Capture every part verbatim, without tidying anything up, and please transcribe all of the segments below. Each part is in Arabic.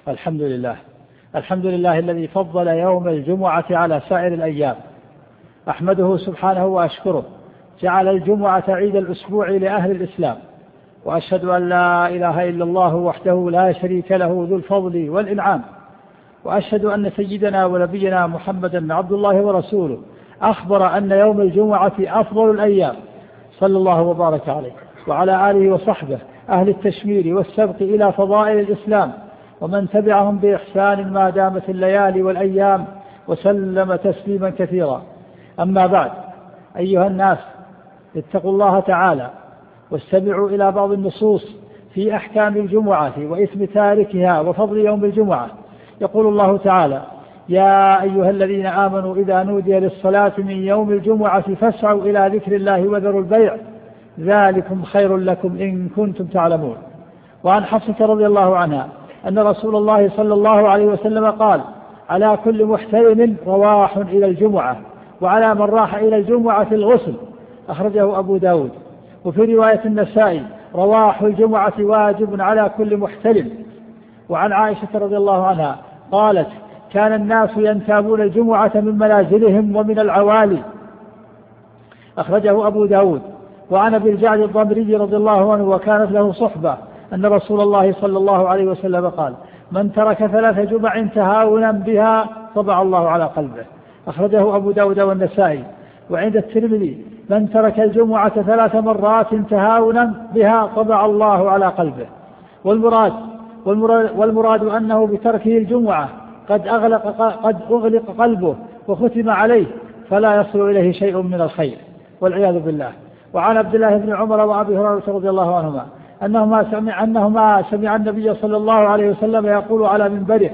الحمد لله الحمد لله الذي فضل يوم الجمعة على سائر الأيام، أحمده سبحانه وأشكره، جعل الجمعة عيد الأسبوع لأهل الإسلام، وأشهد أن لا إله إلا الله وحده لا شريك له ذو الفضل والإنعام، وأشهد أن سيدنا ونبينا محمدا عبد الله ورسوله أخبر أن يوم الجمعة أفضل الأيام، صلى الله وبارك عليه وعلى آله وصحبه أهل التشمير والسبق إلى فضائل الإسلام، ومن تبعهم بإحسان ما دامت الليالي والأيام، وسلم تسليما كثيرا. أما بعد، أيها الناس، اتقوا الله تعالى واستمعوا إلى بعض النصوص في أحكام الجمعة وإثم تاركها وفضل يوم الجمعة. يقول الله تعالى: يا أيها الذين آمنوا إذا نودي للصلاة من يوم الجمعة فاسعوا إلى ذكر الله وذروا البيع ذلكم خير لكم إن كنتم تعلمون. وعن حفصة رضي الله عنها أن رسول الله صلى الله عليه وسلم قال: على كل محترم رواح إلى الجمعة، وعلى من راح إلى الجمعة الغسل. أخرجه أبو داود. وفي رواية النسائي: رواح الجمعة واجب على كل محترم. وعن عائشة رضي الله عنها قالت: كان الناس ينتابون الجمعة من منازلهم ومن العوالي. أخرجه أبو داود. وعن أبي الجعد الضمري رضي الله عنه وكانت له صحبة أن رسول الله صلى الله عليه وسلم قال: من ترك ثلاث جمع تهاونا بها طبع الله على قلبه. أخرجه أبو داود والنسائي. وعند الترمذي: من ترك الجمعة ثلاث مرات تهاونا بها طبع الله على قلبه. والمراد, والمراد, والمراد أنه بتركه الجمعة قد أغلق, قد أغلق قلبه وختم عليه، فلا يصل إليه شيء من الخير، والعياذ بالله. وعن عبد الله بن عمر وأبي هريرة رضي الله عنهما أنهما سمع, أنهما سمع النبي صلى الله عليه وسلم يقول على منبره: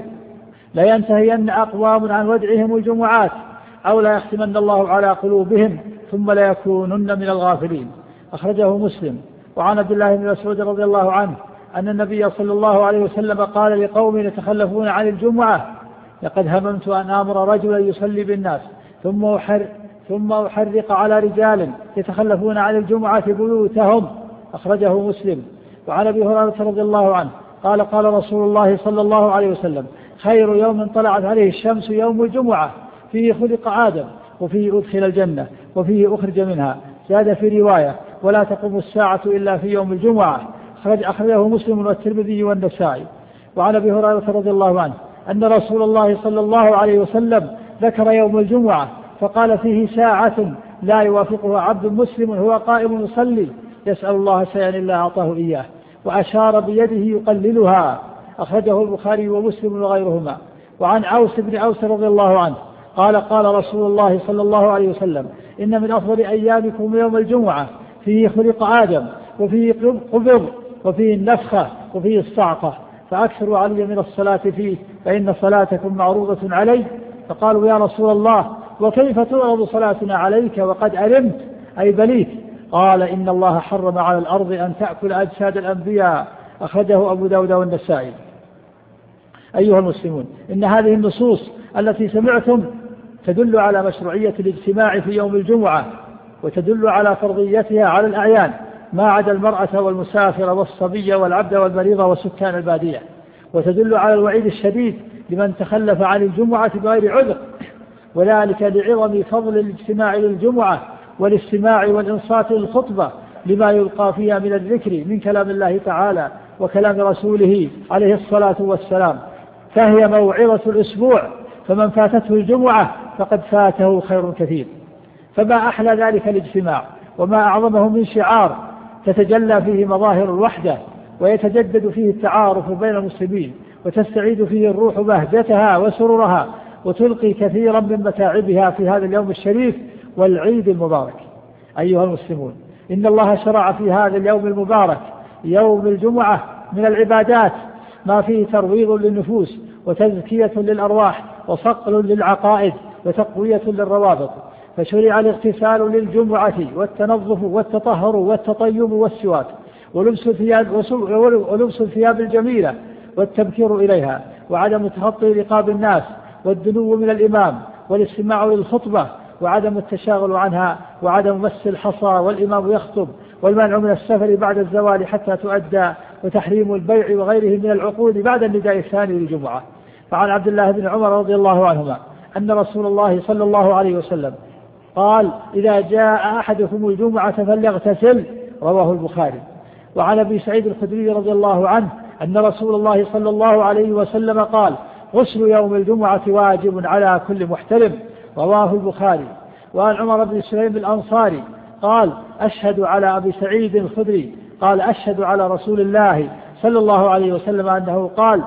لا ينتهين أقوام عن ودعهم الجمعات، أو لا يختمن الله على قلوبهم ثم لا يكونن من الغافلين. أخرجه مسلم. وعن عبد الله بن مسعود رضي الله عنه أن النبي صلى الله عليه وسلم قال لقوم يتخلفون عن الجمعة: لقد هممت أن آمر رجلا يصلي بالناس ثم أحر ثم أحرق على رجال يتخلفون عن الجمعة بيوتهم. أخرجه مسلم. وعن أبي هريرة رضي الله عنه قال: قال رسول الله صلى الله عليه وسلم: خير يوم طلعت عليه الشمس يوم الجمعة، فيه خلق آدم، وفيه أدخل الجنة، وفيه أخرج منها. زاد في رواية: ولا تقوم الساعة إلا في يوم الجمعة. أخرجه مسلم والترمذي والنسائي. وعن أبي هريرة رضي الله عنه أن رسول الله صلى الله عليه وسلم ذكر يوم الجمعة فقال: فيه ساعة لا يوافقها عبد مسلم هو قائم يصلي يسأل الله شيئا إلا أعطاه إياه، وأشار بيده يقللها. أخرجه البخاري ومسلم وغيرهما. وعن عوس بن عوس رضي الله عنه قال: قال رسول الله صلى الله عليه وسلم: إن من أفضل أيامكم يوم الجمعة، فيه خلق آدم، وفيه قبض، وفيه النفخة، وفيه الصعقة، فأكثروا علي من الصلاة فيه، فإن صلاتكم معروضة علي. فقالوا: يا رسول الله، وكيف تعرض صلاتنا عليك وقد ألمت أي بليت؟ قال: إن الله حرم على الأرض أن تأكل أجساد الأنبياء. أخرجه أبو داود والنسائي. أيها المسلمون، إن هذه النصوص التي سمعتم تدل على مشروعية الاجتماع في يوم الجمعة، وتدل على فرضيتها على الأعيان ما عدا المرأة والمسافر والصبي والعبد والمريض وسكان البادية، وتدل على الوعيد الشديد لمن تخلف عن الجمعة بغير عذر، وذلك لعظم فضل الاجتماع للجمعة والاستماع والإنصات للخطبة لما يلقى فيها من الذكر من كلام الله تعالى وكلام رسوله عليه الصلاة والسلام، فهي موعظة الأسبوع، فمن فاتته الجمعة فقد فاته خير كثير. فما أحلى ذلك الاجتماع، وما أعظمه من شعار تتجلى فيه مظاهر الوحدة، ويتجدد فيه التعارف بين المسلمين، وتستعيد فيه الروح بهجتها وسرورها، وتلقي كثيرا من متاعبها في هذا اليوم الشريف والعيد المبارك. أيها المسلمون، إن الله شرع في هذا اليوم المبارك يوم الجمعة من العبادات ما فيه ترويض للنفوس، وتزكية للأرواح، وصقل للعقائد، وتقوية للروابط. فشرع الاغتسال للجمعة، والتنظف والتطهر والتطيب والسواك، ولبس الثياب, ولبس الثياب الجميلة، والتبكير إليها، وعدم تخطي رقاب الناس، والدنو من الإمام، والاستماع للخطبة، وعدم التشاغل عنها، وعدم مس الحصى والإمام يخطب، والمنع من السفر بعد الزوال حتى تؤدى، وتحريم البيع وغيره من العقود بعد النداء الثاني للجمعة. فعن عبد الله بن عمر رضي الله عنهما أن رسول الله صلى الله عليه وسلم قال: إذا جاء أحدكم الجمعة فليغتسل، رواه البخاري. وعن أبي سعيد الخدري رضي الله عنه أن رسول الله صلى الله عليه وسلم قال: غسل يوم الجمعة واجب على كل محتلم، رواه البخاري. وعن عمر بن سليم الأنصاري قال: أشهد على أبي سعيد الخدري قال: أشهد على رسول الله صلى الله عليه وسلم أنه قال: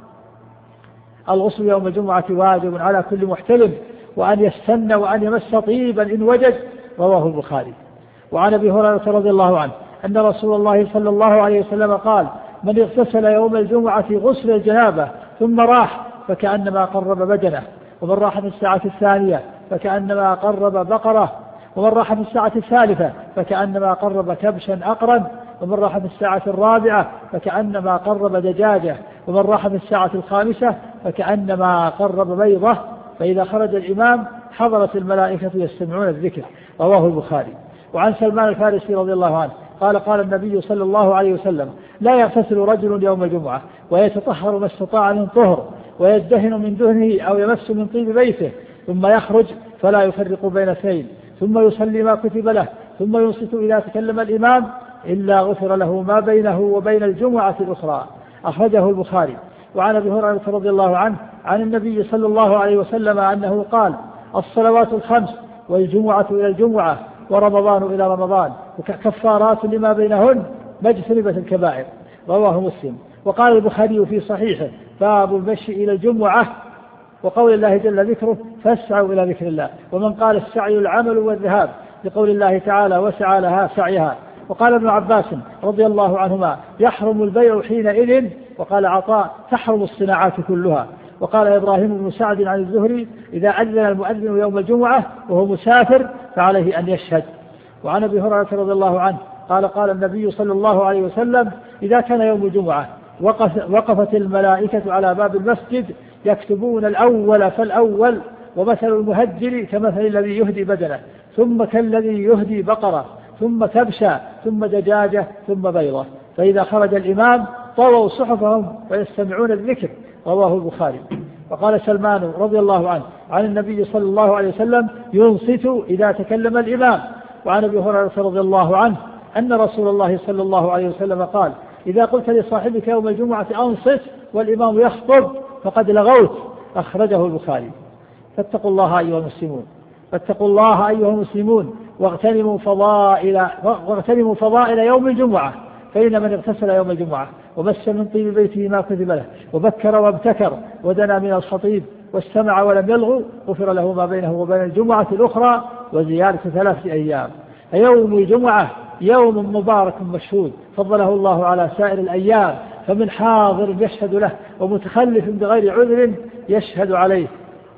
الغسل يوم الجمعة واجب على كل محتلم، وأن يستن وأن يمس طيبا إن وجد، رواه البخاري. وعن أبي هريرة رضي الله عنه أن رسول الله صلى الله عليه وسلم قال: من اغتسل يوم الجمعة غسل الجنابة ثم راح فكأنما قرب بدنه، ومن راح في الساعة الثانية فكأنما قرب بقرة، ومن راح في الساعة الثالثة فكأنما قرب كبشا أقرن، ومن راح في الساعة الرابعة فكأنما قرب دجاجة، ومن راح في الساعة الخامسة فكأنما قرب بيضة. فإذا خرج الإمام حضرت الملائكة يستمعون الذكر، رواه البخاري. وعن سلمان الفارسي رضي الله عنه قال: قال النبي صلى الله عليه وسلم: لا يغتسل رجل يوم الجمعة ويتطهر ما استطاع من طهر، ويدهن من دهنه أو يمس من طيب بيته، ثم يخرج فلا يفرق بين اثنين، ثم يصلي ما كتب له، ثم ينصت إذا تكلم الإمام، إلا غفر له ما بينه وبين الجمعة الأخرى، أخرجه البخاري. وعن أبي هريرة رضي الله عنه عن النبي صلى الله عليه وسلم أنه قال: الصلوات الخمس والجمعة إلى الجمعة ورمضان إلى رمضان كفارات لما بينهن ما اجتنبت الكبائر، رواه مسلم. وقال البخاري في صحيحه: باب المشي إلى الجمعة، وقول الله جل ذكره: فاسعوا إلى ذكر الله. ومن قال السعي العمل والذهاب، لقول الله تعالى: وسعى لها سعيها. وقال ابن عباس رضي الله عنهما: يحرم البيع حينئذ. وقال عطاء: تحرم الصناعات كلها. وقال إبراهيم بن سعد عن الزهري: إذا أذن المؤذن يوم الجمعة وهو مسافر فعليه أن يشهد. وعن أبي هريرة رضي الله عنه قال: قال النبي صلى الله عليه وسلم: إذا كان يوم الجمعة وقف وقفت الملائكة على باب المسجد يكتبون الأول فالأول، ومثل المهجر كمثل الذي يهدي بدنه، ثم كالذي يهدي بقرة، ثم كبشا، ثم دجاجة، ثم بيضة. فإذا خرج الإمام طووا صحفهم ويستمعون الذكر، رواه البخاري. وقال سلمان رضي الله عنه عن النبي صلى الله عليه وسلم: ينصت إذا تكلم الإمام. وعن أبي هريرة رضي الله عنه أن رسول الله صلى الله عليه وسلم قال: إذا قلت لصاحبك يوم الجمعة أنصت والإمام يخطب فقد لغوت، أخرجه البخاري. فاتقوا الله أيها المسلمون فاتقوا الله أيها المسلمون واغتنموا فضائل واغتنموا فضائل يوم الجمعة، فإن من اغتسل يوم الجمعة ومس من طيب بيته ما كتب له، وبكر وابتكر ودنا من الخطيب واستمع ولم يلغو، غفر له ما بينه وبين الجمعة الأخرى وزيادة ثلاث أيام. يوم الجمعة يوم مبارك مشهود فضله الله على سائر الأيام، فمن حاضر يشهد له ومتخلف بغير عذر يشهد عليه.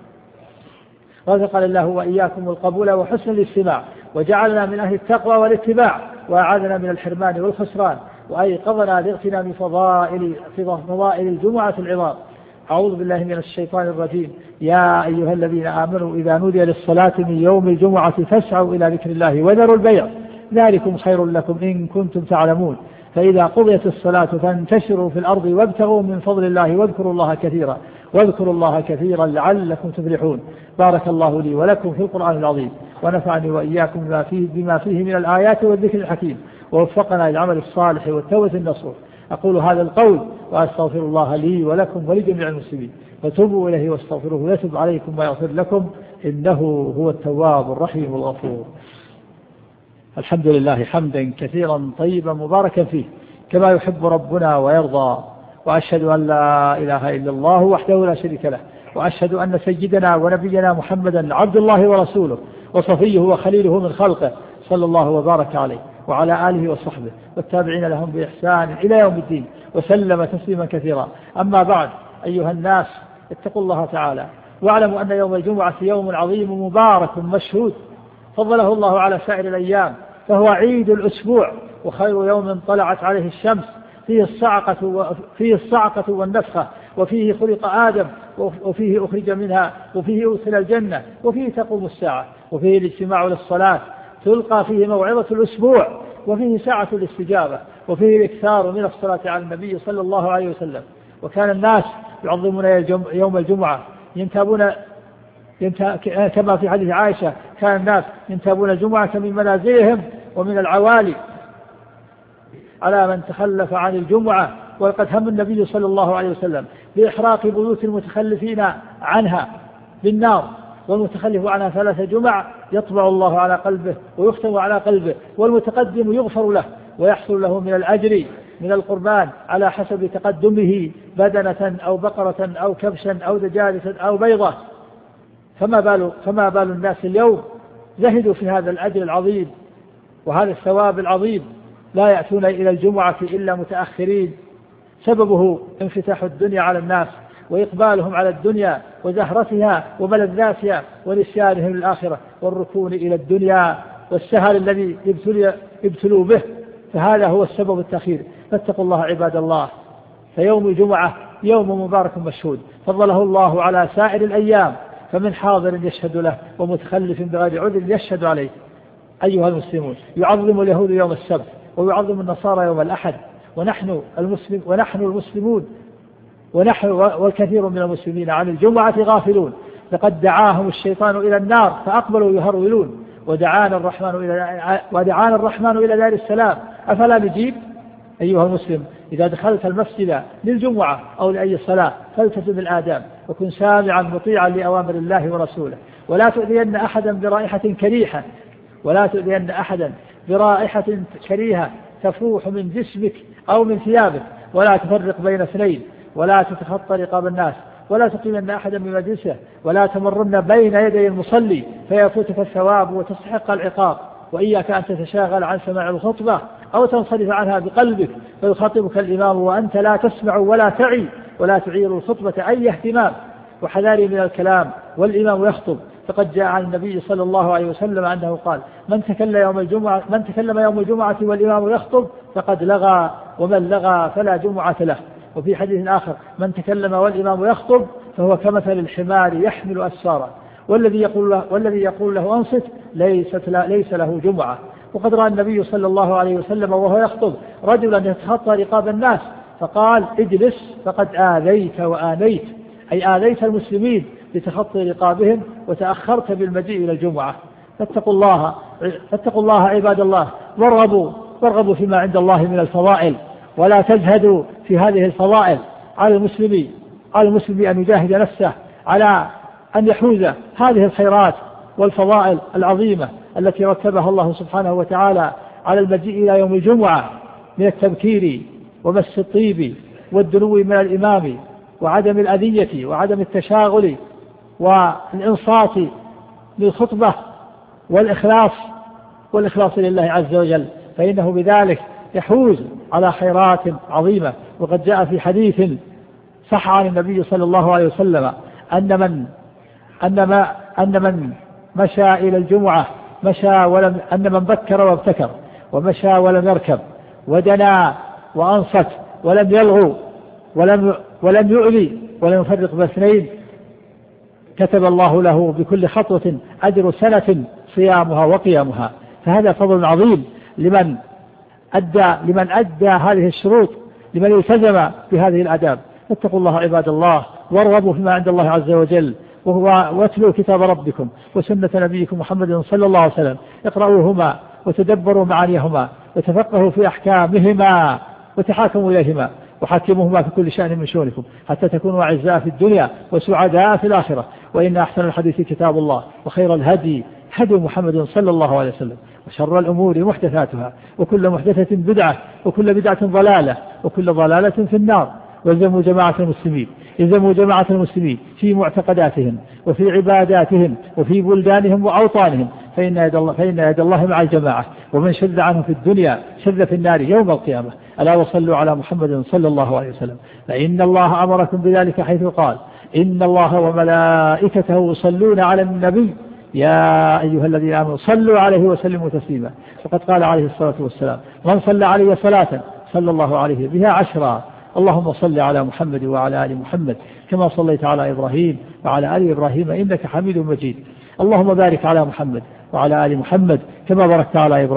رزقنا الله وإياكم القبول وحسن الاستماع، وجعلنا من أهل التقوى والاتباع، وأعاذنا من الحرمان والخسران، وأيقظنا لاغتنام فضائل فضائل الجمعة العظام. أعوذ بالله من الشيطان الرجيم. يا أيها الذين آمنوا إذا نودي للصلاة من يوم الجمعة فاسعوا إلى ذكر الله وذروا البيع، ذلكم خير لكم إن كنتم تعلمون. فإذا قضيت الصلاة فانتشروا في الأرض وابتغوا من فضل الله واذكروا الله كثيرا واذكروا الله كثيرا لعلكم تفلحون. بارك الله لي ولكم في القرآن العظيم، ونفعني وإياكم بما فيه, بما فيه من الآيات والذكر الحكيم، ووفقنا للعمل الصالح والتوبة النصوح. أقول هذا القول وأستغفر الله لي ولكم ولجميع المسلمين، فتوبوا إليه واستغفروه يتوب عليكم ويغفر لكم، إنه هو التواب الرحيم الغفور. الحمد لله حمدا كثيرا طيبا مباركا فيه كما يحب ربنا ويرضى، وأشهد أن لا إله إلا الله وحده لا شريك له، وأشهد أن سيدنا ونبينا محمدا عبد الله ورسوله وصفيه وخليله من خلقه، صلى الله وبارك عليه وعلى آله وصحبه والتابعين لهم بإحسان إلى يوم الدين، وسلم تسليما كثيرا. أما بعد، أيها الناس اتقوا الله تعالى، واعلموا أن يوم الجمعة يوم عظيم مبارك مشهود فضله الله على سائر الأيام، فهو عيد الأسبوع وخير يوم طلعت عليه الشمس، فيه الصعقة, فيه الصعقة والنفخة، وفيه خلق آدم، وفيه أخرج منها، وفيه أدخل الجنة، وفيه تقوم الساعة، وفيه الاجتماع للصلاة، تلقى فيه موعظة الأسبوع، وفيه ساعة الاستجابة، وفيه الإكثار من الصلاة على النبي صلى الله عليه وسلم. وكان الناس يعظمون يوم الجمعة، ينتابون كما في حديث عائشة كان الناس ينتابون الجمعة من منازلهم ومن العوالي على من تخلف عن الجمعة. وقد هم النبي صلى الله عليه وسلم بإحراق بيوت المتخلفين عنها بالنار، والمتخلف عنها ثلاث جمع يطبع الله على قلبه ويختم على قلبه، والمتقدم يغفر له ويحصل له من الأجر من القربان على حسب تقدمه بدنة أو بقرة أو كبشا أو دجاجة أو بيضة. فما بال, فما بال الناس اليوم زهدوا في هذا الأجر العظيم وهذا الثواب العظيم، لا يأتون إلى الجمعة إلا متأخرين، سببه انفتاح الدنيا على الناس وإقبالهم على الدنيا وزهرتها وملذاتها ونسيانهم الآخرة والركون إلى الدنيا والسهل الذي ابتلوا به، فهذا هو السبب التأخير. فاتقوا الله عباد الله، فيوم الجمعة يوم مبارك مشهود فضله الله على سائر الأيام، فمن حاضر يشهد له ومتخلف بغير عذر يشهد عليه. أيها المسلمون، يعظم اليهود يوم السبت ويعظم النصارى يوم الأحد، ونحن المسلم ونحن المسلمون ونحن والكثير من المسلمين عن الجمعة غافلون. لقد دعاهم الشيطان إلى النار فأقبلوا يهرولون، ودعانا الرحمن إلى ودعانا الرحمن إلى دار السلام، أفلا نجيب؟ أيها المسلم، إذا دخلت المسجد للجمعة أو لأي صلاة فالتزم الآداب وكن سامعا مطيعا لأوامر الله ورسوله، ولا تؤذين أحدا برائحة كريهة ولا تؤذين أحدا برائحة كريهة تفوح من جسمك أو من ثيابك، ولا تفرق بين اثنين، ولا تتخطى رقاب الناس، ولا تقيمن أحدا من مجلسه، ولا تمرن بين يدي المصلي فيفوتك الثواب وتستحق العقاب. وإياك أن تتشاغل عن سماع الخطبة أو تنصرف عنها بقلبك فيخاطبك الإمام وأنت لا تسمع ولا تعي ولا تعير الخطبة أي اهتمام. وحذاري من الكلام والإمام يخطب، فقد جاء عن النبي صلى الله عليه وسلم أنه قال: من تكلم يوم الجمعة من تكلم يوم الجمعة والإمام يخطب فقد لغى، ومن لغى فلا جمعة له. وفي حديث آخر: من تكلم والإمام يخطب فهو كمثل الحمار يحمل أسفارا، والذي يقول له, والذي يقول له أنصت ليست ليس له جمعة. وقد رأى النبي صلى الله عليه وسلم وهو يخطب رجلا يتخطى رقاب الناس فقال: اجلس فقد آذيت وآنيت، أي آذيت المسلمين بتخطي رقابهم وتأخرت بالمجيء إلى الجمعة. فاتقوا الله فاتقوا الله عباد الله، وارغبوا وارغبوا فيما عند الله من الفضائل، ولا تزهدوا في هذه الفضائل. على المسلم على المسلم أن يجاهد نفسه على أن يحوز هذه الخيرات والفضائل العظيمة التي رتبها الله سبحانه وتعالى على المجيء إلى يوم الجمعة من التبكير ومس الطيب والدنو من الإمام وعدم الأذية وعدم التشاغل والإنصات للخطبة والإخلاص والإخلاص لله عز وجل، فإنه بذلك يحوز على خيرات عظيمة. وقد جاء في حديث صح عن النبي صلى الله عليه وسلم أن من أن ما أن من مشى إلى الجمعة مشى ولم أن من بكر وابتكر ومشى ولم يركب ودنا وأنصت ولم يلغو ولم ولم يؤذي ولم يفرق باثنين كتب الله له بكل خطوة أجر سنة صيامها وقيامها. فهذا فضل عظيم لمن أدى لمن أدى هذه الشروط، لمن التزم بهذه الآداب. فاتقوا الله عباد الله، وارغبوا فيما عند الله عز وجل، وهو واتلوا كتاب ربكم وسنة نبيكم محمد صلى الله عليه وسلم، اقرأوهما وتدبروا معانيهما وتفقهوا في أحكامهما وتحاكموا إليهما وحاكموهما في كل شأن من شؤونكم حتى تكونوا أعزاء في الدنيا وسعداء في الآخرة. وإن أحسن الحديث كتاب الله، وخير الهدي هدي محمد صلى الله عليه وسلم، وشر الأمور محدثاتها، وكل محدثة بدعة، وكل بدعة ضلالة، وكل ضلالة في النار. والزموا جماعة المسلمين يلزموا جماعة المسلمين في معتقداتهم وفي عباداتهم وفي بلدانهم وأوطانهم، فإن يد الله, فإن يد الله مع الجماعة، ومن شذ عنه في الدنيا شذ في النار يوم القيامة. ألا وصلوا على محمد صلى الله عليه وسلم، فإن الله أمركم بذلك حيث قال: إن الله وملائكته يصلون على النبي يا أيها الذين آمنوا صلوا عليه وسلموا تسليما. وقد قال عليه الصلاة والسلام: من صلى عليه صلاة صلى الله عليه بها عشرا. اللهم صل على محمد وعلى آل محمد كما صليت على إبراهيم وعلى آل إبراهيم إنك حميد مجيد. اللهم بارك على محمد وعلى آل محمد كما باركت على إبراهيم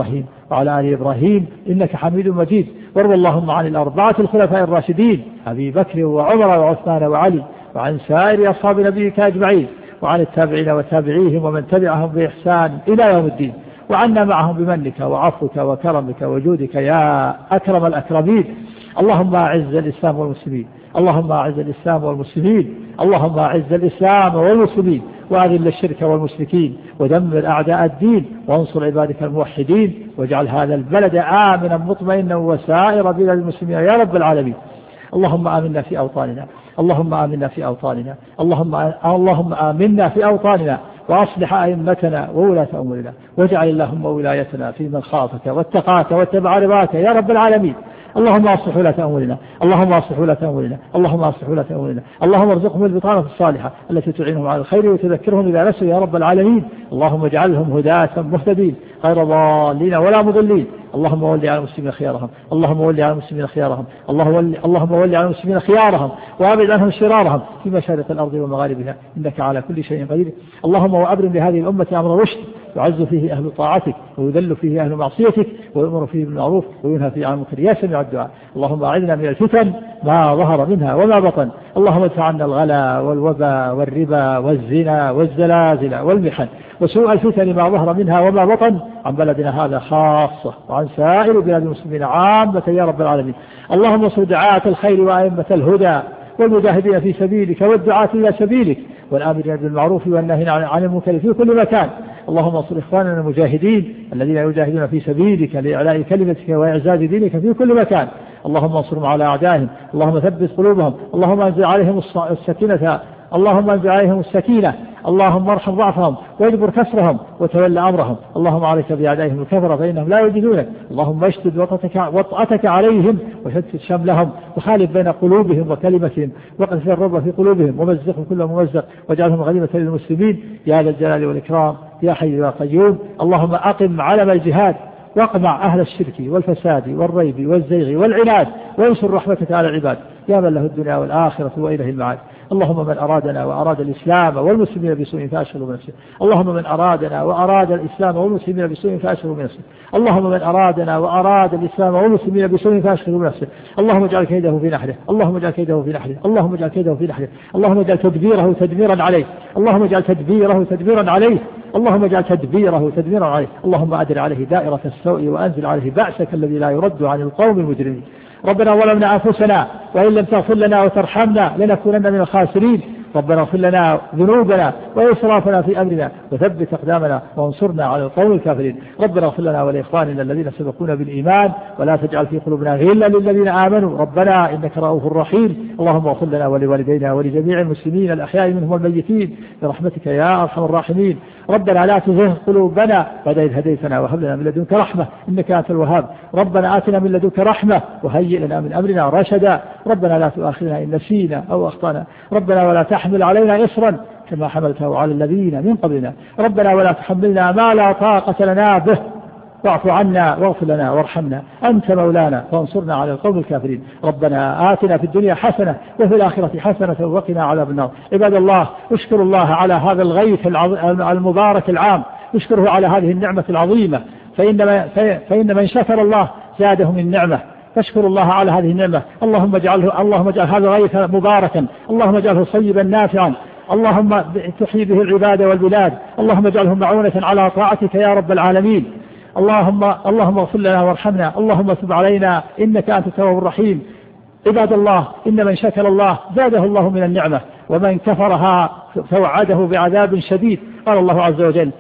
وعلى آل إبراهيم إنك حميد مجيد. وارض اللهم عن الأربعة الخلفاء الراشدين أبي بكر وعمر وعثمان وعلي وعن سائر أصحاب نبيك أجمعين وعن التابعين وتابعيهم ومن تبعهم بإحسان إلى يوم الدين، وعنا معهم بمنك وعفوك وكرمك وجودك يا أكرم الأكرمين. اللهم أعز الإسلام والمسلمين، اللهم أعز الإسلام والمسلمين، اللهم أعز الإسلام والمسلمين، وأذل الشرك والمشركين، ودمر أعداء الدين، وانصر عبادك الموحدين، واجعل هذا البلد آمنا مطمئنا وسائر بلاد المسلمين يا رب العالمين. اللهم آمنا في أوطاننا، اللهم آمنا في أوطاننا، اللهم اللهم آمنا في أوطاننا، وأصلح أئمتنا وولاة أمورنا، واجعل اللهم ولايتنا في من خافك واتقاك واتبع رضاك يا رب العالمين. اللهم أصلح ولاة أمورنا، اللهم أصلح ولاة أمورنا، اللهم أصلح ولاة أمورنا، اللهم ارزقهم البطانة الصالحة التي تعينهم على الخير وتذكرهم إذا نسوا يا رب العالمين. اللهم اجعلهم هداة مهتدين غير ضالين ولا مضلين. اللهم ول على المسلمين خيارهم، اللهم ول على المسلمين خيارهم، اللهم ول اللهم ول على المسلمين خيارهم وابعد عنهم شرارهم في مشارق الأرض ومغاربها إنك على كل شيء قدير. اللهم وأبرم لهذه الأمة أمر رشد يعز فيه أهل طاعتك ويذل فيه أهل معصيتك ويؤمر فيه بالمعروف وينهى فيه عن المنكر يا سميع الدعاء. اللهم أعذنا من الفتن ما ظهر منها وما بطن. اللهم ادفع عنا الغلا والوباء والربا والزنا والزلازل والمحن وسوء الفتن ما ظهر منها وما بطن عن بلدنا هذا خاصة وعن سائر بلاد المسلمين عامة يا رب العالمين. اللهم انصر دعاة الخير وأئمة الهدى والمجاهدين في سبيلك والدعاة إلى سبيلك والآمرين بالمعروف والناهين عن المنكر في كل مكان. اللهم انصر إخواننا المجاهدين الذين يجاهدون في سبيلك لإعلاء كلمتك وإعزاز دينك في كل مكان. اللهم انصرهم على أعدائهم، اللهم ثبت قلوبهم، اللهم انزل عليهم السكينة، اللهم انزل عليهم السكينة، اللهم ارحم ضعفهم واجبر كسرهم وتولى أمرهم. اللهم عليك بأعدائهم الكفرة فإنهم لا يجدونك. اللهم اشدد وطأتك عليهم وشتت شملهم وخالف بين قلوبهم وكلمتهم وقذف الرب في قلوبهم ومزقهم كل ممزق واجعلهم غنيمة للمسلمين يا ذا الجلال والإكرام يا حي يا قيوم. اللهم أقم علم الجهاد واقمع أهل الشرك والفساد والريب والزيغ والعناد وانشر رحمتك على العباد يا من له الدنيا والآخرة وإليه المعاد. اللهم من أرادنا وأراد الإسلام والمسلمين بسوء فأشغله بنفسه. اللهم من أرادنا وأراد الإسلام والمسلمين بسوء فأشغله بنفسه. اللهم من أرادنا وأراد الإسلام والمسلمين بسوء فأشغله بنفسه. اللهم اجعل كيده في نحره، اللهم اجعل كيده في نحره، اللهم اجعل كيده في نحره، اللهم اجعل تدبيره تدميرا عليه، اللهم اجعل تدبيره تدميرا عليه، اللهم اجعل تدبيره تدميرا عليه. اللهم أدر عليه دائرة السوء وأنزل عليه بأسك الذي لا يرد عن القوم المجرمين. ربنا ظلمنا أنفسنا وإن لم تغفر لنا وترحمنا لنكونن من الخاسرين. ربنا اغفر لنا ذنوبنا وإسرافنا في أمرنا وثبت أقدامنا وانصرنا على القوم الكافرين. ربنا اغفر لنا ولإخواننا الذين سبقونا بالإيمان ولا تجعل في قلوبنا غلا للذين آمنوا ربنا إنك رؤوف رحيم. اللهم اغفر لنا ولوالدينا ولجميع المسلمين الأحياء منهم والميتين برحمتك يا أرحم الراحمين. ربنا لا تزغ قلوبنا بعد إذ هديتنا وهب لنا من لدنك رحمة إنك أنت الوهاب. ربنا آتنا من لدنك رحمة وهيئ لنا من أمرنا رشدا. ربنا لا تؤاخذنا إن نسينا أو أخطأنا. ربنا ولا تحمل علينا إصرا كما حملته على الذين من قبلنا. ربنا ولا تحملنا ما لا طاقة لنا به واعف عنا واغفر لنا وارحمنا أنت مولانا فانصرنا على القوم الكافرين. ربنا آتنا في الدنيا حسنة وفي الآخرة حسنة وقنا عذاب النار. عباد الله اشكروا الله على هذا الغيث المبارك العام، اشكره على هذه النعمة العظيمة فإن, فإن من شكر الله زاده من نعمة. فاشكروا الله على هذه النعمة. اللهم اجعله اللهم اجعل هذا الغيث مباركا، اللهم اجعله صيبا نافعا، اللهم تحيي به العباد والبلاد، اللهم اجعله معونة على طاعتك يا رب العالمين. اللهم اللهم اغفر لنا وارحمنا، اللهم تب علينا إنك أنت التواب الرحيم. عباد الله إن من شكر الله زاده الله من النعمة ومن كفرها فوعده بعذاب شديد. قال الله عز وجل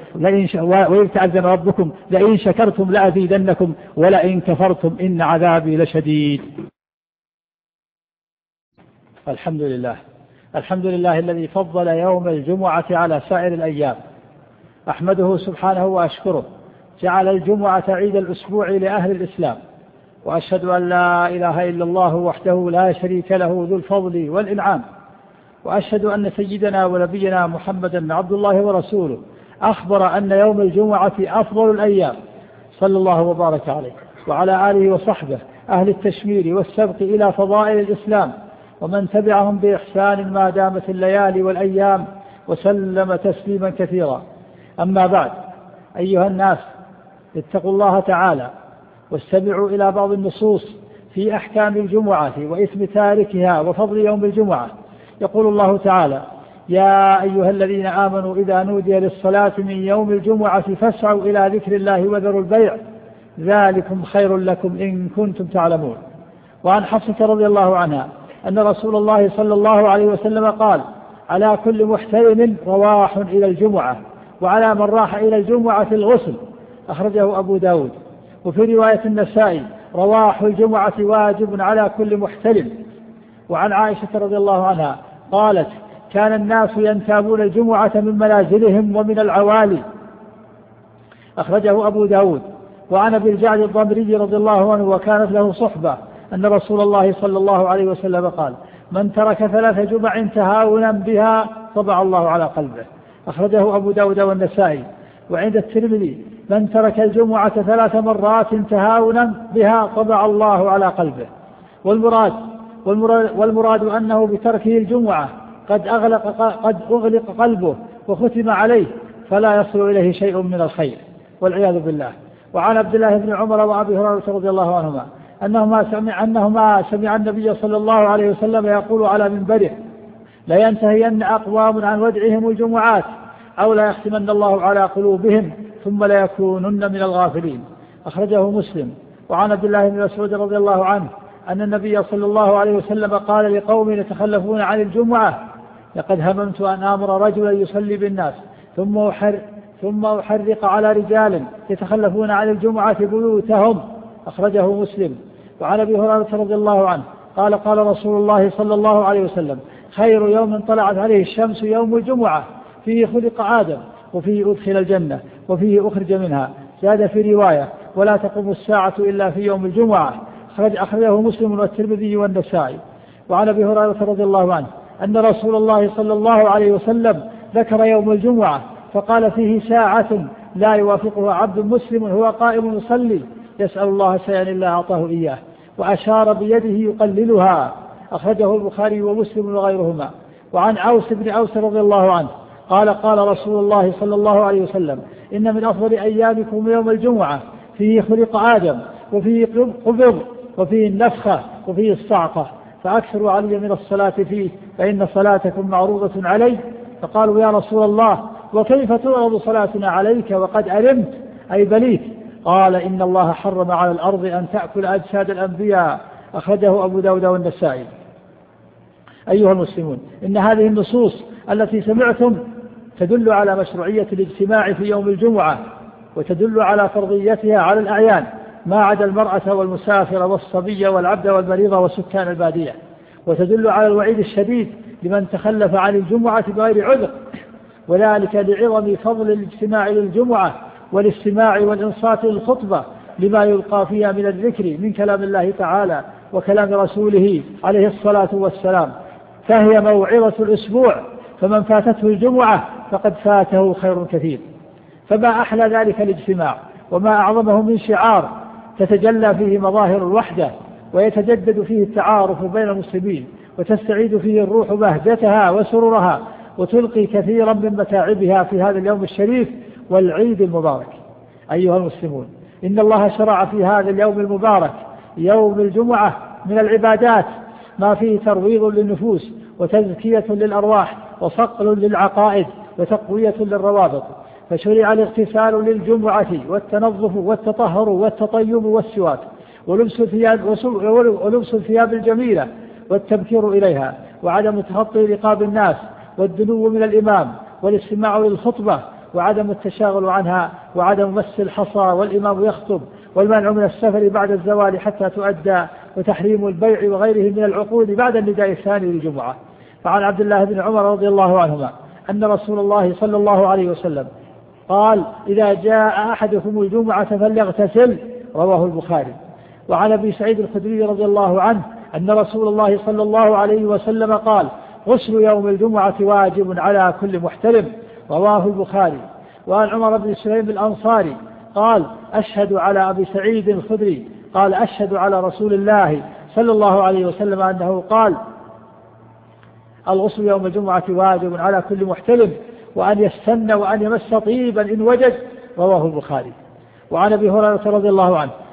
وإذ تأذن ربكم لئن شكرتم لأزيدنكم ولئن كفرتم إن عذابي لشديد. الحمد لله الحمد لله الذي فضل يوم الجمعة على سائر الأيام. أحمده سبحانه وأشكره، جعل الجمعة عيد الأسبوع لأهل الإسلام. وأشهد أن لا إله إلا الله وحده لا شريك له ذو الفضل والإنعام. وأشهد أن سيدنا ونبينا محمدا عبد الله ورسوله أخبر أن يوم الجمعة أفضل الأيام صلى الله وبارك عليه وعلى آله وصحبه أهل التشمير والسبق إلى فضائل الإسلام ومن تبعهم بإحسان ما دامت الليالي والأيام وسلم تسليما كثيرا. أما بعد، أيها الناس اتقوا الله تعالى واستمعوا إلى بعض النصوص في أحكام الجمعة وإثم تاركها وفضل يوم الجمعة. يقول الله تعالى: يا أيها الذين آمنوا إذا نودي للصلاة من يوم الجمعة فاسعوا إلى ذكر الله وذروا البيع ذلكم خير لكم إن كنتم تعلمون. وعن حفصة رضي الله عنها أن رسول الله صلى الله عليه وسلم قال: على كل محترم رواح إلى الجمعة، وعلى من راح إلى الجمعة الغسل. أخرجه أبو داود. وفي رواية النسائي: رواح الجمعة واجب على كل محترم. وعن عائشة رضي الله عنها قالت: كان الناس ينتابون الجمعة من منازلهم ومن العوالي. أخرجه أبو داود. وعن أبي الجعد الضمري رضي الله عنه وكانت له صحبة أن رسول الله صلى الله عليه وسلم قال: من ترك ثلاث جمع تهاونا بها طبع الله على قلبه. أخرجه أبو داود والنسائي. وعند الترمذي: من ترك الجمعة ثلاث مرات تهاونا بها طبع الله على قلبه. والمراد, والمراد, والمراد أنه بتركه الجمعة قد أغلق, قد أغلق قلبه وختم عليه فلا يصل إليه شيء من الخير والعياذ بالله. وعن عبد الله بن عمر وأبي هريرة رضي الله عنهما أنهما سمع, أنهما سمع النبي صلى الله عليه وسلم يقول على منبره: لا ينتهين أقوام عن ودعهم الجمعات أو لا يختمن الله على قلوبهم ثم لا يكونن من الغافلين. أخرجه مسلم. وعن عبد الله بن مسعود رضي الله عنه أن النبي صلى الله عليه وسلم قال لقوم يتخلفون عن الجمعة: لقد هممت أن آمر رجلا يصلي بالناس ثم أحر ثم أحرق على رجال يتخلفون عن الجمعة بيوتهم. أخرجه مسلم. وعن أبي هريرة رضي الله عنه قال: قال رسول الله صلى الله عليه وسلم: خير يوم طلعت عليه الشمس يوم الجمعة، فيه خلق آدم وفيه أدخل الجنة وفيه أخرج منها. زاد في رواية: ولا تقوم الساعة إلا في يوم الجمعة. أخرجه مسلم والترمذي والنسائي. وعن أبي هريرة رضي الله عنه أن رسول الله صلى الله عليه وسلم ذكر يوم الجمعة فقال: فيه ساعة لا يوافقها عبد مسلم هو قائم يصلي يسأل الله شيئا إلا أعطاه إياه، وأشار بيده يقللها. أخرجه البخاري ومسلم وغيرهما. وعن عوس بن عوس رضي الله عنه قال: قال رسول الله صلى الله عليه وسلم: إن من أفضل أيامكم يوم الجمعة، فيه خلق آدم وفيه قبض وفيه النفخة وفيه الصعقة، فأكثروا علي من الصلاة فيه فإن صلاتكم معروضة علي. فقالوا: يا رسول الله، وكيف تعرض صلاتنا عليك وقد ألمت أي بليت؟ قال: إن الله حرم على الأرض أن تأكل أجساد الأنبياء. أخرجه أبو داود والنسائي. أيها المسلمون، إن هذه النصوص التي سمعتم تدل على مشروعية الاجتماع في يوم الجمعة، وتدل على فرضيتها على الأعيان ما عدا المرأة والمسافر والصبي والعبد والمريض وسكان البادية، وتدل على الوعيد الشديد لمن تخلف عن الجمعة بغير عذر، وذلك لعظم فضل الاجتماع للجمعة والاستماع والإنصات للخطبة لما يلقى فيها من الذكر من كلام الله تعالى وكلام رسوله عليه الصلاة والسلام، فهي موعظة الأسبوع، فمن فاتته الجمعة فقد فاته خير كثير. فما أحلى ذلك الاجتماع وما أعظمه من شعار تتجلى فيه مظاهر الوحدة ويتجدد فيه التعارف بين المسلمين وتستعيد فيه الروح بهجتها وسرورها وتلقي كثيرا من متاعبها في هذا اليوم الشريف والعيد المبارك. أيها المسلمون، إن الله شرع في هذا اليوم المبارك يوم الجمعة من العبادات ما فيه ترويض للنفوس وتزكية للأرواح وصقل للعقائد وتقوية للروابط. فشرع الاغتسال للجمعة والتنظف والتطهر والتطيب والسواك ولبس الثياب, ولبس الثياب الجميلة والتبكير إليها وعدم تخطي رقاب الناس والدنو من الإمام والاستماع للخطبة وعدم التشاغل عنها وعدم مس الحصى والإمام يخطب والمنع من السفر بعد الزوال حتى تؤدى وتحريم البيع وغيره من العقود بعد النداء الثاني للجمعة. فعن عبد الله بن عمر رضي الله عنهما أن رسول الله صلى الله عليه وسلم قال: إذا جاء أحدكم الجمعة فليغتسل. رواه البخاري. وعن أبي سعيد الخدري رضي الله عنه أن رسول الله صلى الله عليه وسلم قال: غسل يوم الجمعة واجب على كل محترم. رواه البخاري. وعن عمر بن سليم الأنصاري قال: أشهد على أبي سعيد الخدري قال: أشهد على رسول الله صلى الله عليه وسلم أنه قال: الغسل يوم الجمعة واجب على كل محتلم، وأن يستن وأن يمس طيبا إن وجد. رواه البخاري. وعن أبي هريرة رضي الله عنه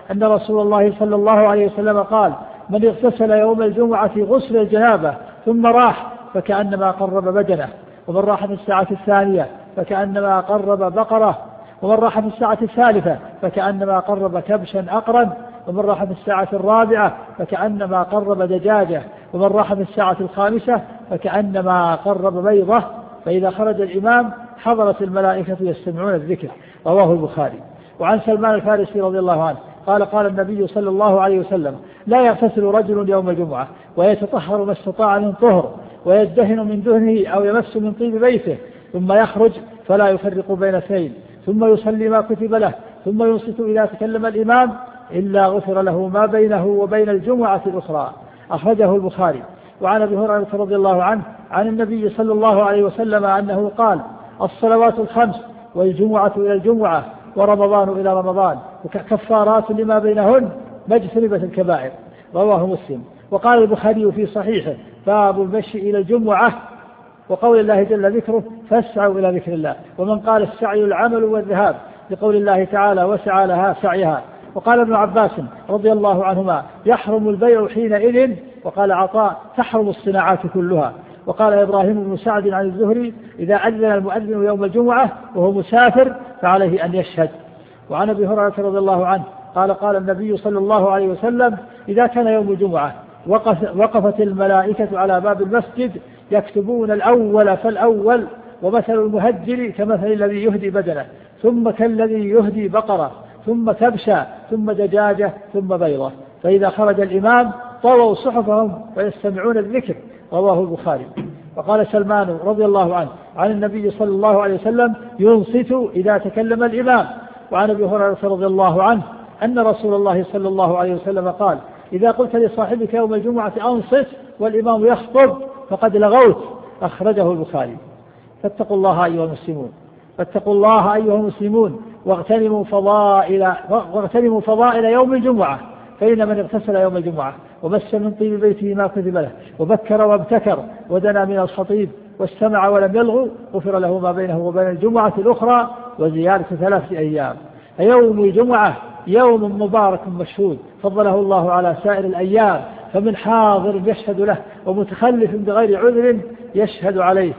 أن رسول الله صلى الله عليه وسلم قال: من اغتسل يوم الجمعة غسل الجنابة ثم راح فكأنما قرب بدنه، ومن راح في الساعة الثانية فكأنما قرب بقرة، ومن راح في الساعة الثالثة فكأنما قرب كبشا أقرا، ومن راح في الساعة الرابعة فكأنما قرب دجاجة، ومن راح في الساعة الخامسة فكأنما قرب بيضة. فإذا خرج الإمام حضرت الملائكة يستمعون الذكر. رواه البخاري. وعن سلمان الفارسي رضي الله عنه قال: قال النبي صلى الله عليه وسلم: لا يغتسل رجل يوم الجمعة ويتطهر ما استطاع من طهر ويدهن من دهنه أو يمس من طيب بيته ثم يخرج فلا يفرق بين اثنين ثم يصلي ما كتب له ثم ينصت إذا تكلم الإمام إلا غفر له ما بينه وبين الجمعة الأخرى. أخرجه البخاري. وعن أبي هريرة رضي الله عنه عن النبي صلى الله عليه وسلم أنه قال: الصلوات الخمس والجمعة إلى الجمعة ورمضان إلى رمضان كفارات لما بينهن ما اجتنبت الكبائر. رواه مسلم. وقال البخاري في صحيحه: باب المشي إلى الجمعة، وقول الله جل ذكره: فاسعوا إلى ذكر الله. ومن قال السعي العمل والذهاب لقول الله تعالى: وسعى لها سعيها. وقال ابن عباس رضي الله عنهما: يحرم البيع حينئذ. وقال عطاء: تحرم الصناعات كلها. وقال إبراهيم بن سعد عن الزهري: إذا أذن المؤذن يوم الجمعة وهو مسافر فعليه أن يشهد. وعن أبي هريرة رضي الله عنه قال: قال النبي صلى الله عليه وسلم: إذا كان يوم الجمعة وقف وقفت الملائكة على باب المسجد يكتبون الأول فالأول، ومثل المهجر كمثل الذي يهدي بدنه، ثم كالذي يهدي بقرة، ثم كبشا، ثم دجاجة، ثم بيضة. فإذا خرج الإمام طووا صحفهم ويستمعون الذكر. رواه البخاري. وقال سلمان رضي الله عنه عن النبي صلى الله عليه وسلم: ينصت إذا تكلم الإمام. وعن أبي هريرة رضي الله عنه أن رسول الله صلى الله عليه وسلم قال: إذا قلت لصاحبك يوم الجمعة أنصت والإمام يخطب فقد لغوت. أخرجه البخاري. فاتقوا الله أيها المسلمون فاتقوا الله أيها المسلمون واغتنموا فضائل واغتنموا فضائل يوم الجمعة، فإن من اغتسل يوم الجمعة ومس من طيب بيته ما كتب له وبكر وابتكر ودنا من الخطيب واستمع ولم يلغو غفر له ما بينه وبين الجمعة الأخرى وزيادة ثلاثة أيام. يوم الجمعة يوم مبارك مشهود فضله الله على سائر الأيام، فمن حاضر يشهد له ومتخلف بغير عذر يشهد عليه.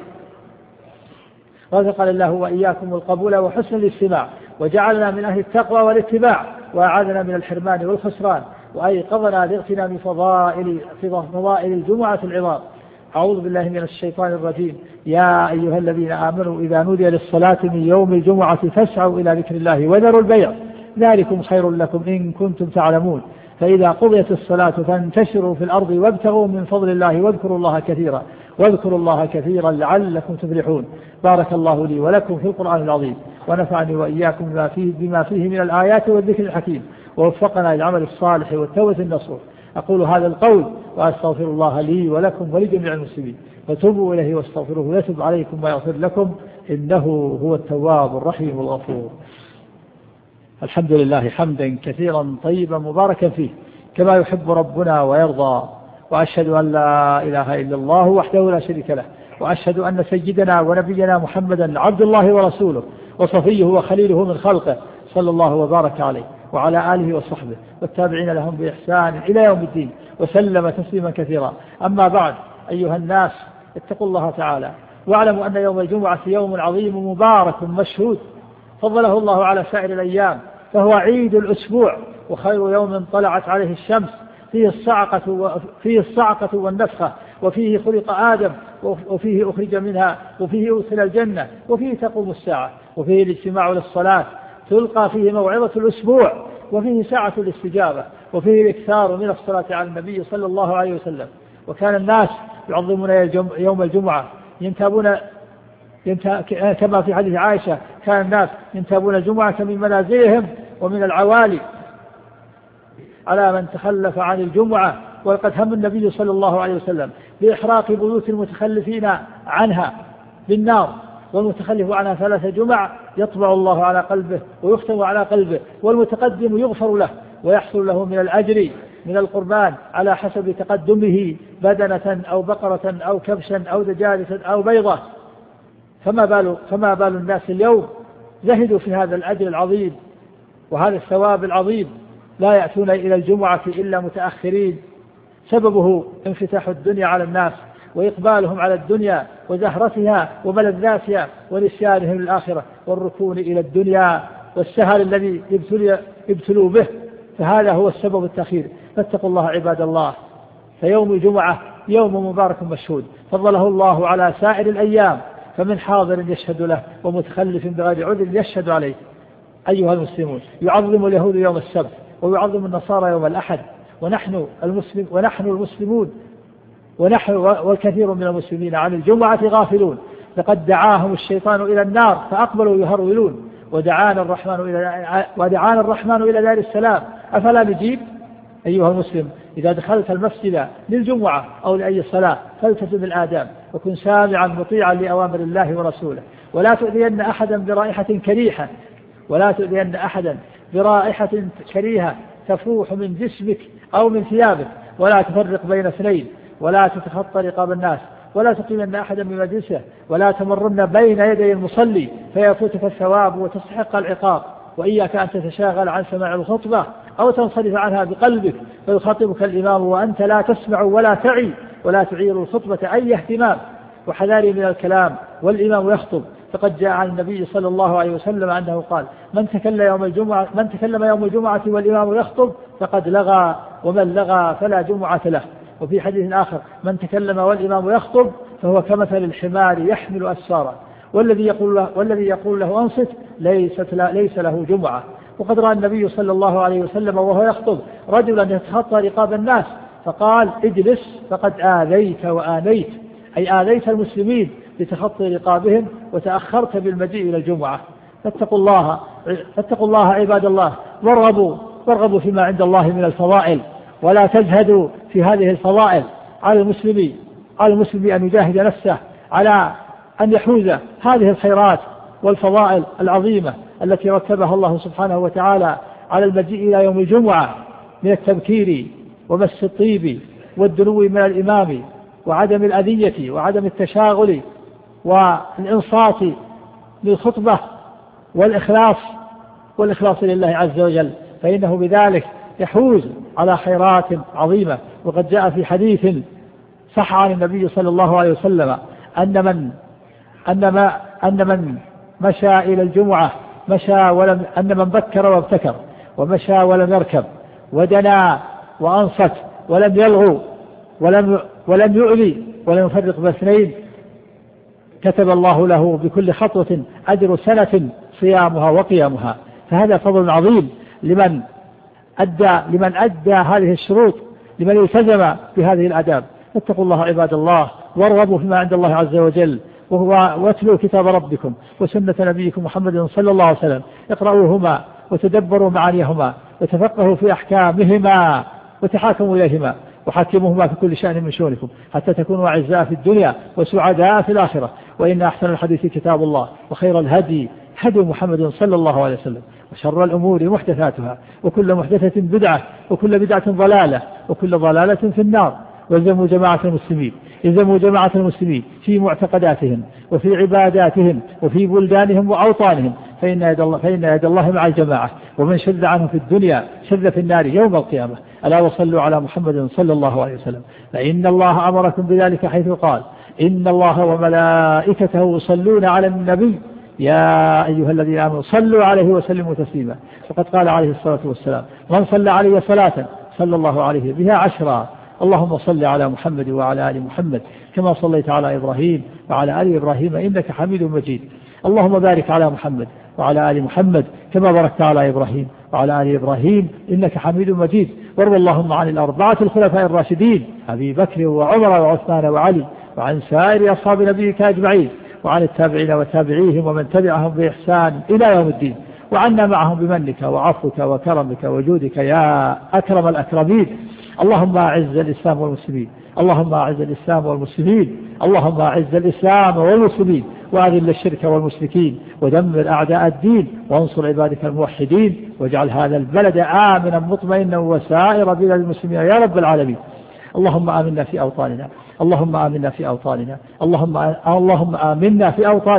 رزقنا الله وإياكم القبول وحسن الاستماع، وجعلنا من أهل التقوى والاتباع، وأعاذنا من الحرمان والخسران، وأيقظنا لاغتنام فضائل فضائل الجمعة العظام. أعوذ بالله من الشيطان الرجيم. يا أيها الذين آمنوا إذا نودي للصلاة من يوم الجمعة فاسعوا إلى ذكر الله وذروا البيع ذلكم خير لكم إن كنتم تعلمون. فإذا قضيت الصلاة فانتشروا في الأرض وابتغوا من فضل الله واذكروا الله كثيرا واذكروا الله كثيرا لعلكم تفلحون. بارك الله لي ولكم في القرآن العظيم، ونفعني وإياكم بما فيه, بما فيه من الآيات والذكر الحكيم، ووفقنا للعمل الصالح والتوبة النصوح. أقول هذا القول وأستغفر الله لي ولكم ولجميع المسلمين، فتوبوا إليه واستغفروه يتب عليكم ويغفر لكم إنه هو التواب الرحيم الغفور. الحمد لله حمدا كثيرا طيبا مباركا فيه كما يحب ربنا ويرضى، وأشهد أن لا إله إلا الله وحده لا شريك له، وأشهد أن سيدنا ونبينا محمدا عبد الله ورسوله وصفيه وخليله من خلقه صلى الله وبارك عليه وعلى آله وصحبه والتابعين لهم بإحسان إلى يوم الدين وسلم تسليما كثيرا. أما بعد، أيها الناس اتقوا الله تعالى واعلموا أن يوم الجمعة يوم عظيم مبارك مشهود فضله الله على سائر الأيام، فهو عيد الأسبوع وخير يوم طلعت عليه الشمس، فيه الصعقة, فيه الصعقة والنفخة، وفيه خلق آدم، وفيه أخرج منها، وفيه أدخل الجنة، وفيه تقوم الساعة، وفيه الاجتماع للصلاة تلقى فيه موعظة الأسبوع، وفيه ساعة الاستجابة، وفيه الإكثار من الصلاة على النبي صلى الله عليه وسلم. وكان الناس يعظمون يوم الجمعة ينتابون كما في حديث عائشة: كان الناس ينتابون الجمعة من منازلهم ومن العوالي على من تخلف عن الجمعة. وقد هم النبي صلى الله عليه وسلم بإحراق بيوت المتخلفين عنها بالنار، والمتخلف عنها ثلاث جمع يطبع الله على قلبه ويختم على قلبه، والمتقدم يغفر له ويحصل له من الأجر من القربان على حسب تقدمه بدنة أو بقرة أو كبشا أو دجاجة أو بيضة. فما بال, فما بال الناس اليوم زهدوا في هذا الأجر العظيم وهذا الثواب العظيم، لا يأتون إلى الجمعة إلا متأخرين، سببه انفتاح الدنيا على الناس وإقبالهم على الدنيا وزهرتها وملذاتها ونسيانهم للآخرة والركون إلى الدنيا والسهر الذي ابتلوا به، فهذا هو السبب التأخير. فاتقوا الله عباد الله، فيوم الجمعة يوم مبارك مشهود فضله الله على سائر الأيام، فمن حاضر يشهد له ومتخلف بغير عذر يشهد عليه. أيها المسلمون، يعظم اليهود يوم السبت ويعظم النصارى يوم الأحد، ونحن المسلم ونحن المسلمون ونحن والكثير من المسلمين عن الجمعة غافلون. لقد دعاهم الشيطان إلى النار فأقبلوا يهرولون، ودعانا الرحمن إلى ودعانا الرحمن إلى دار السلام، أفلا نجيب؟ أيها المسلم، إذا دخلت المسجد للجمعة أو لأي صلاة فالتزم الآداب وكن سامعا مطيعا لأوامر الله ورسوله، ولا تؤذين أحدا برائحة كريهة ولا تؤذين أحدا برائحة كريهة تفوح من جسمك أو من ثيابك، ولا تفرق بين اثنين، ولا تتخطى رقاب الناس، ولا تقيمن أحدا بمجلسه، ولا تمرن بين يدي المصلي فيفوتك الثواب وتستحق العقاب. وإياك أن تتشاغل عن سماع الخطبة أو تنصرف عنها بقلبك فيخاطبك الإمام وأنت لا تسمع ولا تعي، ولا تعير الخطبة أي اهتمام. وحذاري من الكلام والإمام يخطب، فقد جاء عن النبي صلى الله عليه وسلم أنه قال: من تكلم يوم الجمعة من تكلم يوم الجمعة والإمام يخطب فقد لغى، ومن لغى فلا جمعة له. وفي حديث آخر: من تكلم والإمام يخطب فهو كمثل الحمار يحمل أسفارا، والذي يقول له, والذي يقول له أنصت ليست لا ليس له جمعة. وقد رأى النبي صلى الله عليه وسلم وهو يخطب رجلا يتخطى رقاب الناس فقال: اجلس فقد آذيت وآنيت، أي آذيت المسلمين بتخطي رقابهم وتأخرت بالمجيء إلى الجمعة. فاتقوا الله فاتقوا الله عباد الله، وارغبوا وارغبوا فيما عند الله من الفضائل، ولا تزهدوا في هذه الفضائل. على المسلم على المسلم أن يجاهد نفسه على أن يحوز هذه الخيرات والفضائل العظيمة التي رتبها الله سبحانه وتعالى على المجيء إلى يوم الجمعة من التبكير ومس الطيب والدنو من الإمام وعدم الأذية وعدم التشاغل والإنصات للخطبة والإخلاص والإخلاص لله عز وجل، فإنه بذلك يحوز على خيرات عظيمة. وقد جاء في حديث صح عن النبي صلى الله عليه وسلم أن من أن ما أن من مشى إلى الجمعة مشى ولم أن من بكر وابتكر ومشى ولم يركب ودنا وأنصت ولم يلغو ولم ولم يؤذي ولم يفرق باثنين كتب الله له بكل خطوة أجر سنة صيامها وقيامها. فهذا فضل عظيم لمن أدى لمن أدى هذه الشروط، لمن التزم بهذه الآداب. فاتقوا الله عباد الله، وارغبوا فيما عند الله عز وجل، وهو واتلوا كتاب ربكم وسنة نبيكم محمد صلى الله عليه وسلم، اقرأوهما وتدبروا معانيهما وتفقهوا في أحكامهما وتحاكموا إليهما وحاكموهما في كل شأن من شؤونكم حتى تكونوا أعزاء في الدنيا وسعداء في الآخرة. وإن أحسن الحديث كتاب الله، وخير الهدي هدي محمد صلى الله عليه وسلم، وشر الأمور محدثاتها، وكل محدثة بدعة، وكل بدعة ضلالة، وكل ضلالة في النار. والزموا جماعة المسلمين الزموا جماعة المسلمين في معتقداتهم وفي عباداتهم وفي بلدانهم وأوطانهم، فإن يد الله, فإن يد الله مع الجماعة، ومن شذ عنه في الدنيا شذ في النار يوم القيامة. ألا وصلوا على محمد صلى الله عليه وسلم، فإن الله أمركم بذلك حيث قال: إن الله وملائكته يصلون على النبي يا أيها الذين آمنوا صلوا عليه وسلموا تسليما. وقد قال عليه الصلاة والسلام: من صلى عليه صلاة صلى الله عليه بها عشرا. اللهم صل على محمد وعلى آل محمد كما صليت على إبراهيم وعلى آل إبراهيم إنك حميد مجيد. اللهم بارك على محمد وعلى آل محمد كما باركت على إبراهيم وعلى آل إبراهيم إنك حميد مجيد. وارض اللهم عن الأربعة الخلفاء الراشدين أبي بكر وعمر وعثمان وعلي، وعن سائر أصحاب نبيك أجمعين، وعن التابعين وتابعيهم ومن تبعهم بإحسان إلى يوم الدين، وعنا معهم بمنك وعفوك وكرمك وجودك يا أكرم الأكرمين. اللهم أعز الإسلام والمسلمين اللهم أعز الإسلام والمسلمين اللهم أعز الإسلام والمسلمين وأذل الشرك والمشركين، ودمر أعداء الدين، وانصر عبادك الموحدين، واجعل هذا البلد آمنا مطمئنا وسائر بلاد المسلمين يا رب العالمين. اللهم آمنا في أوطاننا اللهم آمنا في أوطاننا اللهم اللهم آمنا في أوطاننا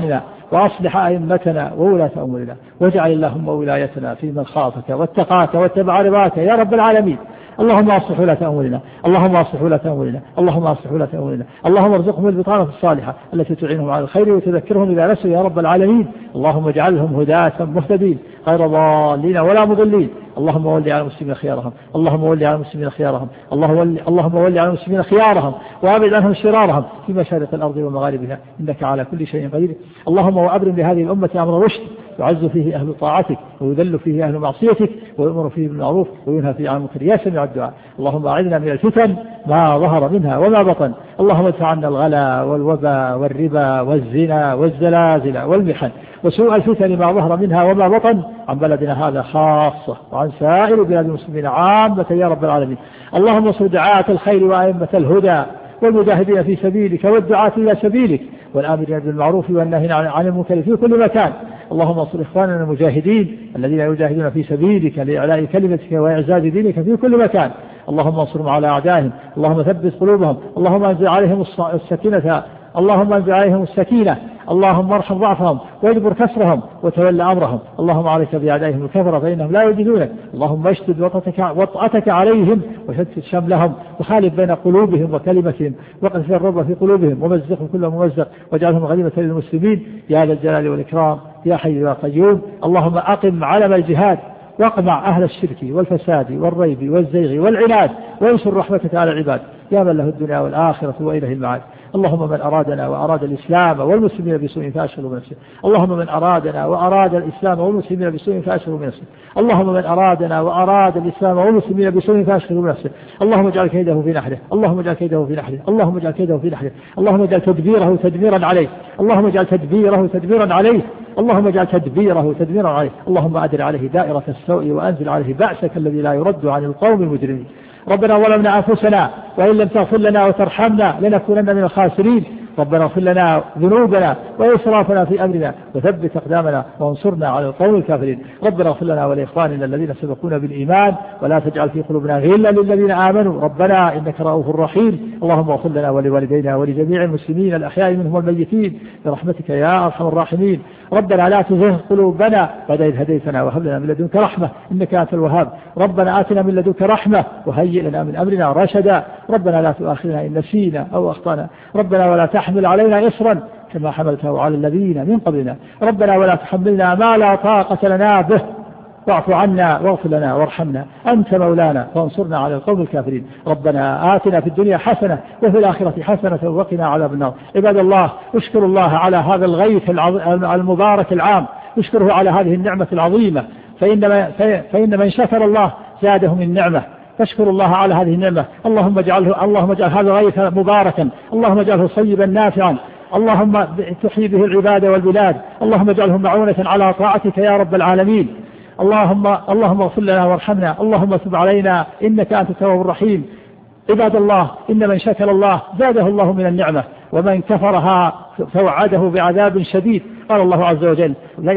وأصلح أئمتنا وولاة أمورنا، واجعل اللهم ولايتنا في من خافك واتقاك واتبع رضاك يا رب العالمين. اللهم أصلح ولاة أمورنا، اللهم أصلح ولاة أمورنا، اللهم أصلح ولاة أمورنا، اللهم ارزقهم البطانة الصالحة التي تعينهم على الخير وتذكرهم إذا نسوا يا رب العالمين. اللهم اجعلهم هداة مهتدين غير ضالين ولا مضلين. اللهم ول على المسلمين خيارهم، اللهم ول على المسلمين خيارهم، اللهم ول على المسلمين خيارهم وأبعد عنهم شرارهم في مشارق الأرض ومغاربها إنك على كل شيء قدير. اللهم وأبرم لهذه الأمة أمر رشد يعز فيه أهل طاعتك ويذل فيه أهل معصيتك ويؤمر فيه بالمعروف وينهى فيه عن المنكر يا سميع الدعاء. اللهم أعذنا من الفتن ما ظهر منها وما بطن. اللهم ادفع عنا الغلا والوبا والربا والزنا والزلازل والمحن وسوء الفتن ما ظهر منها وما بطن عن بلدنا هذا خاصة وعن سائر بلاد المسلمين عامة يا رب العالمين. اللهم انصر دعاة الخير وأئمة الهدى والمجاهدين في سبيلك والدعاة إلى سبيلك والآمرين بالمعروف والناهين عن المنكر في كل مكان. اللهم انصر إخواننا المجاهدين الذين يجاهدون في سبيلك لإعلاء كلمتك وإعزاز دينك في كل مكان. اللهم انصرهم على أعدائهم، اللهم ثبت قلوبهم، اللهم انزل عليهم السكينة، اللهم انزل عليهم السكينة، اللهم ارحم ضعفهم واجبر كسرهم وتولى أمرهم. اللهم عليك بأعدائهم الكفرة فإنهم لا يجدونك. اللهم اشدد وطأتك, وطأتك عليهم وشتت شملهم وخالف بين قلوبهم وكلمتهم وقذف الرب في قلوبهم ومزقهم كل ممزق واجعلهم غنيمة للمسلمين يا ذا الجلال والإكرام يا حي يا قيوم. اللهم أقم علم الجهاد واقمع أهل الشرك والفساد والريب والزيغ والعناد وانصر رحمتك على العباد يا من له الدنيا والآخرة وإليه المعاد. اللهم من أرادنا وأراد الإسلام والمسلمين بسوء فأشغله بنفسه. اللهم من أرادنا وأراد الإسلام والمسلمين بسوء فأشغله بنفسه. اللهم من أرادنا وأراد الإسلام والمسلمين بسوء فأشغله بنفسه. اللهم اجعل كيده في نحره، اللهم اجعل كيده في نحره، اللهم اجعل كيده في نحره، اللهم اجعل تدبيره تدميرا عليه، اللهم اجعل تدبيره تدميرا عليه، اللهم اجعل تدبيره تدميرا عليه. اللهم أدر عليه دائرة السوء وأنزل عليه بأسك الذي لا يرد عن القوم المجرمين. ربنا ظلمنا أنفسنا وإن لم تغفر لنا وترحمنا لنكونن من الخاسرين. ربنا اغفر لنا ذنوبنا وإسرافنا في أمرنا وثبت أقدامنا وانصرنا على القوم الكافرين. ربنا اغفر لنا ولإخواننا الذين سبقونا بالإيمان ولا تجعل في قلوبنا غلا للذين آمنوا ربنا إنك رؤوف رحيم. اللهم اغفر لنا ولوالدينا ولجميع المسلمين الأحياء منهم والميتين برحمتك يا أرحم الراحمين. ربنا لا تزغ قلوبنا بعد إذ هديتنا وهب لنا من لدنك رحمة إنك أنت الوهاب. ربنا آتنا من لدنك رحمة وهيئ لنا من أمرنا رشدا. ربنا لا تؤاخذنا إن نسينا أو أخطأنا. ربنا ولا تحمل علينا إصرا كما حملته على الذين من قبلنا. ربنا ولا تحملنا ما لا طاقة لنا به واعف عنا واغفر لنا وارحمنا أنت مولانا فانصرنا على القوم الكافرين. ربنا آتنا في الدنيا حسنة وفي الآخرة حسنة وقنا عذاب النار. عباد الله اشكروا الله على هذا الغيث المبارك العام، اشكره على هذه النعمة العظيمة فإن, فإن من شكر الله زاده من نعمة. فاشكروا الله على هذه النعمة. اللهم اجعله اللهم اجعل هذا الغيث مباركا، اللهم اجعله صيبا نافعا، اللهم تحيي به العباد والبلاد، اللهم اجعله معونة على طاعتك يا رب العالمين. اللهم اللهم اغفر لنا وارحمنا، اللهم تب علينا إنك أنت التواب الرحيم. عباد الله إن من شكر الله زاده الله من النعمة ومن كفرها فوعده بعذاب شديد. قال الله عز وجل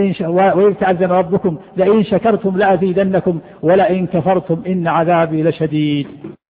وإذ تأذن ربكم لئن شكرتم لأزيدنكم ولئن كفرتم إن عذابي لشديد.